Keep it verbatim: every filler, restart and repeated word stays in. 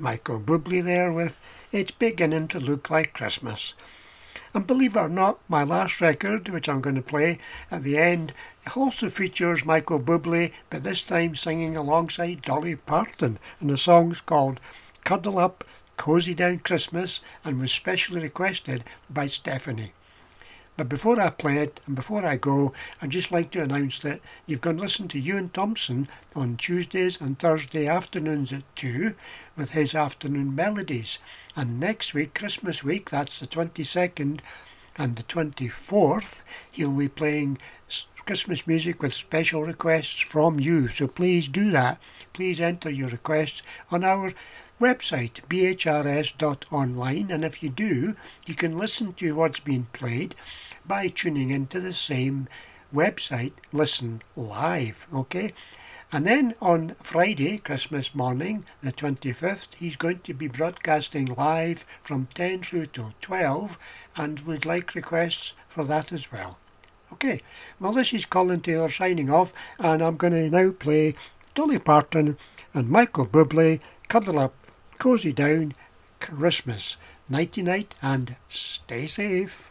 Michael Bublé there with It's Beginning to Look Like Christmas. And believe it or not, my last record, which I'm going to play at the end, also features Michael Bublé, but this time singing alongside Dolly Parton, and the song's called Cuddle Up, Cozy Down Christmas, and was specially requested by Stephanie. But before I play it and before I go, I'd just like to announce that you've gone to listen to Ewan Thompson on Tuesdays and Thursday afternoons at two with his afternoon melodies. And next week, Christmas week, that's the twenty-second and the twenty-fourth, he'll be playing Christmas music with special requests from you. So please do that. Please enter your requests on our website, b h r s dot online, and if you do, you can listen to what's being played by tuning into the same website, Listen Live, okay? And then on Friday, Christmas morning, the twenty-fifth, he's going to be broadcasting live from ten through till twelve, and we'd like requests for that as well. Okay, well, this is Colin Taylor signing off, and I'm going to now play Dolly Parton and Michael Bublé, Cuddle Up, Cozy Down, Christmas. Nighty night and stay safe.